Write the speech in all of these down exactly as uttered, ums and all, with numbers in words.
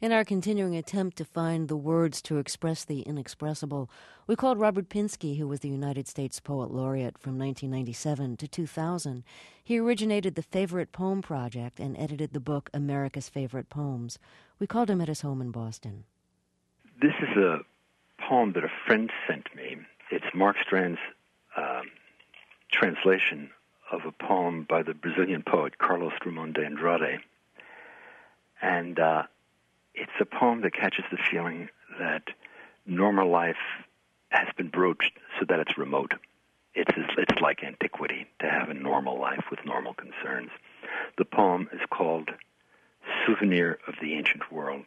In our continuing attempt to find the words to express the inexpressible, we called Robert Pinsky, who was the United States Poet Laureate from nineteen ninety-seven to two thousand. He originated the Favorite Poem Project and edited the book America's Favorite Poems. We called him at his home in Boston. This is a poem that a friend sent me. It's Mark Strand's um, translation of a poem by the Brazilian poet Carlos Drummond de Andrade. And uh, it's a poem that catches the feeling that normal life has been broached so that it's remote. It's it's like antiquity to have a normal life with normal concerns. The poem is called Souvenir of the Ancient World.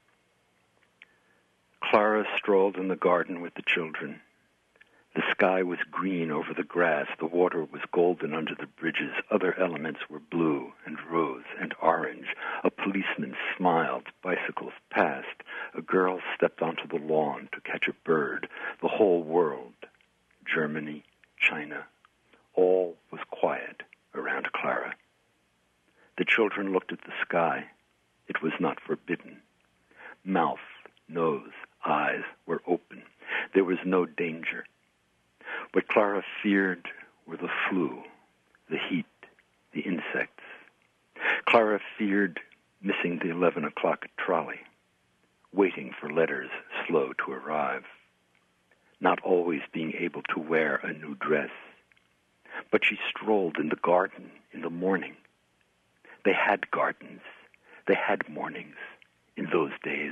Clara strolled in the garden with the children. The sky was green over the grass. The water was golden under the bridges. Other elements were blue and rose and orange. A policeman smiled. Bicycles passed. A girl stepped onto the lawn to catch a bird. The whole world, Germany, China, all was quiet around Clara. The children looked at the sky. It was not forbidden. Mouth, nose, eyes were open. There was no danger. What Clara feared were the flu, the heat, the insects. Clara feared missing the eleven o'clock trolley, waiting for letters slow to arrive, not always being able to wear a new dress. But she strolled in the garden in the morning. They had gardens. They had mornings in those days.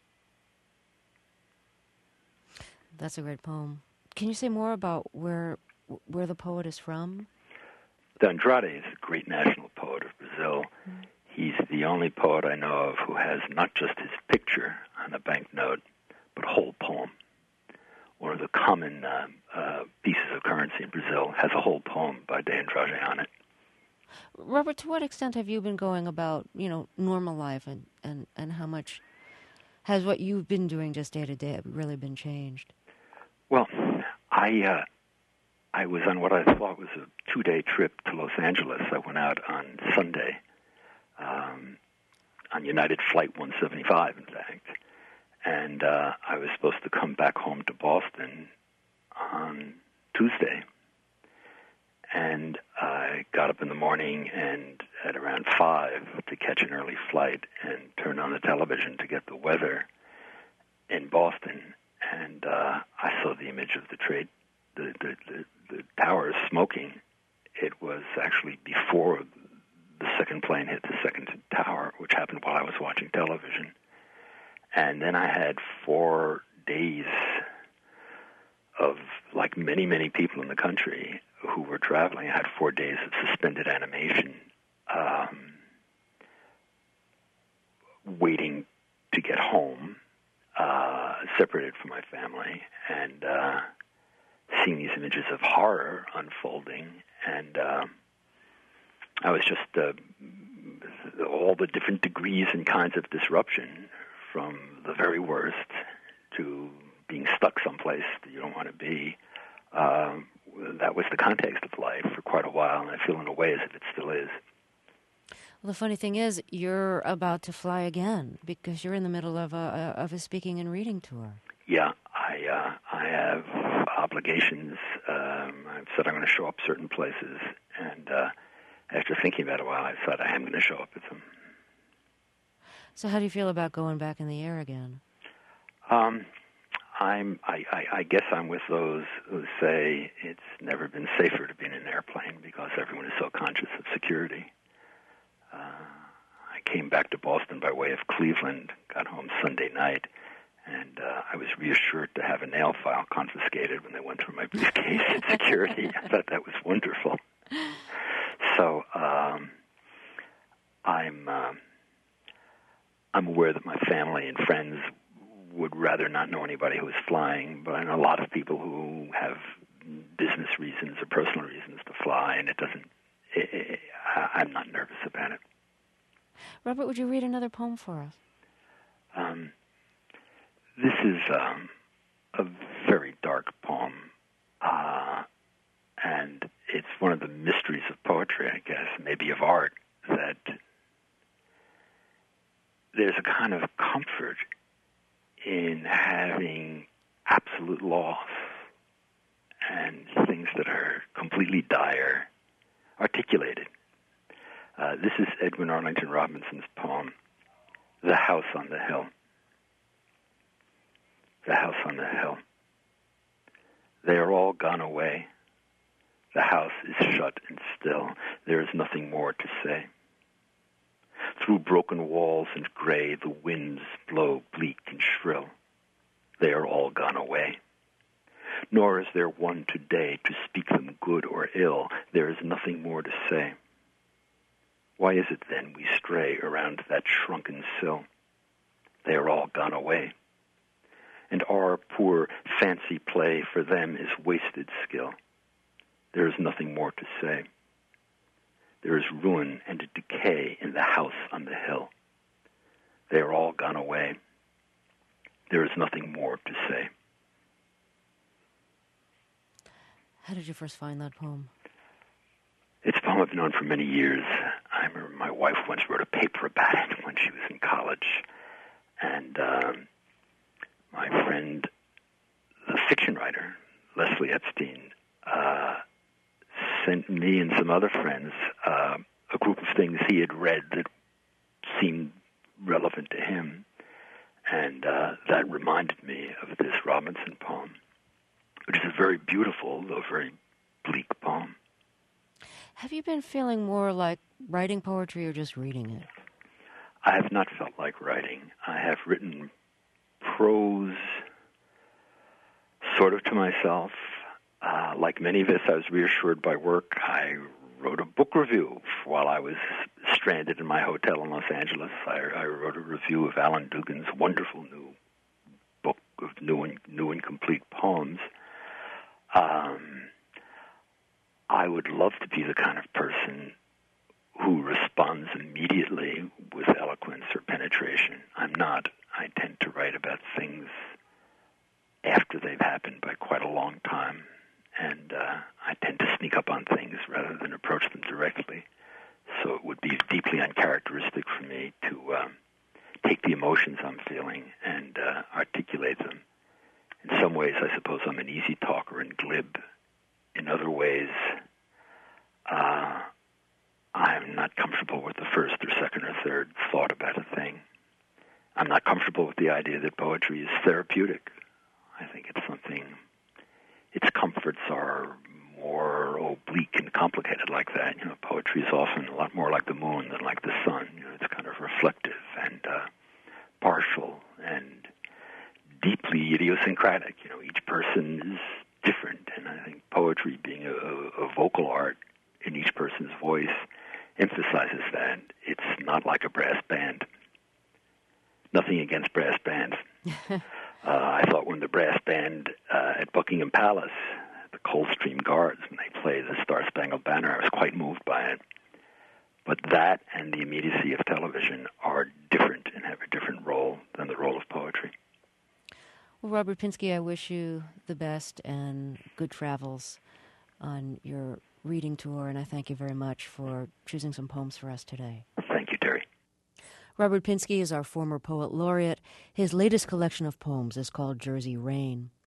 That's a great poem. Can you say more about where where the poet is from? De Andrade is a great national poet of Brazil. Mm. He's the only poet I know of who has not just his picture on a banknote, but a whole poem. One of the common uh, uh, pieces of currency in Brazil has a whole poem by De Andrade on it. Robert, to what extent have you been going about, you know, normal life, and, and, and how much has what you've been doing just day to day really been changed? Well, I uh, I was on what I thought was a two-day trip to Los Angeles. I went out on Sunday um, on United Flight one seventy-five, in fact, and uh, I was supposed to come back home to Boston on Tuesday. And I got up in the morning and at around five to catch an early flight and turn on the television to get the weather in Boston. And uh, I saw the image of the trade, the, the, the, the towers smoking. It was actually before the second plane hit the second tower, which happened while I was watching television. And then I had four days of, like many, many people in the country who were traveling, I had four days of suspended animation, um, waiting to get home, uh, separated from my family, and uh, seeing these images of horror unfolding. And uh, I was just uh, all the different degrees and kinds of disruption, from the very worst to being stuck someplace that you don't want to be. Um, that was the context of life for quite a while, and I feel in a way as if it still is. Well, the funny thing is, you're about to fly again because you're in the middle of a of a speaking and reading tour. Yeah, I uh, I have obligations. Um, I've said I'm going to show up certain places, and uh, after thinking about it a while, I said I am going to show up at them. So, how do you feel about going back in the air again? Um. I'm, I, I, I guess I'm with those who say it's never been safer to be in an airplane because everyone is so conscious of security. Uh, I came back to Boston by way of Cleveland, got home Sunday night, and uh, I was reassured to have a nail file confiscated when they went through my briefcase at security. I thought that was wonderful. So um, I'm uh, I'm aware that my family and friends would rather not know anybody who is flying, but I know a lot of people who have business reasons or personal reasons to fly, and it doesn't, it, it, I'm not nervous about it. Robert, would you read another poem for us? Um, this is um, a very dark poem, uh, and it's one of the mysteries of poetry, I guess, maybe of art, that there's a kind of comfort in having absolute loss and things that are completely dire articulated. Uh, this is Edwin Arlington Robinson's poem, The House on the Hill. The house on the hill. They are all gone away. The house is shut and still. There is nothing more to say. Through broken walls and gray, the winds blow bleak and shrill. They are all gone away. Nor is there one today to speak them good or ill. There is nothing more to say. Why is it then we stray around that shrunken sill? They are all gone away. And our poor fancy play for them is wasted skill. There is nothing more to say. There is ruin and decay in the house on the hill. They are all gone away. There is nothing more to say. How did you first find that poem? It's a poem I've known for many years. I remember my wife once wrote a paper about it when she was in college. And um, my friend, the fiction writer, Leslie Epstein, uh, sent me and some other friends uh, a group of things he had read that seemed relevant to him. And uh, that reminded me of this Robinson poem, which is a very beautiful, though very bleak poem. Have you been feeling more like writing poetry or just reading it? I have not felt like writing. I have written prose sort of to myself. Uh, like many of us, I was reassured by work. I wrote a book review while I was stranded in my hotel in Los Angeles. I, I wrote a review of Alan Dugan's wonderful new book of new and, new and complete poems. Um, I would love to be the kind of person who responds immediately with eloquence or penetration. I'm not. I tend to write about things after they've happened by quite a long time, and uh, I tend to sneak up on things rather than approach them directly. So it would be deeply uncharacteristic for me to um, take the emotions I'm feeling and uh, articulate them. In some ways, I suppose I'm an easy talker and glib. In other ways, uh, I'm not comfortable with the first or second or third thought about a thing. I'm not comfortable with the idea that poetry is therapeutic. I think it's something, its comforts are more oblique and complicated like that. You know, poetry is often a lot more like the moon than like the sun. You know, it's kind of reflective and uh, partial and deeply idiosyncratic. You know, each person is different, and I think poetry being a, a vocal art in each person's voice emphasizes that. It's not like a brass band. Nothing against brass bands. uh, I thought when the brass band uh, at Buckingham Palace, the Coldstream Guards, when they play the Star-Spangled Banner, I was quite moved by it. But that and the immediacy of television are different and have a different role than the role of poetry. Well, Robert Pinsky, I wish you the best and good travels on your reading tour, and I thank you very much for choosing some poems for us today. Thank you, Terry. Robert Pinsky is our former poet laureate. His latest collection of poems is called Jersey Rain.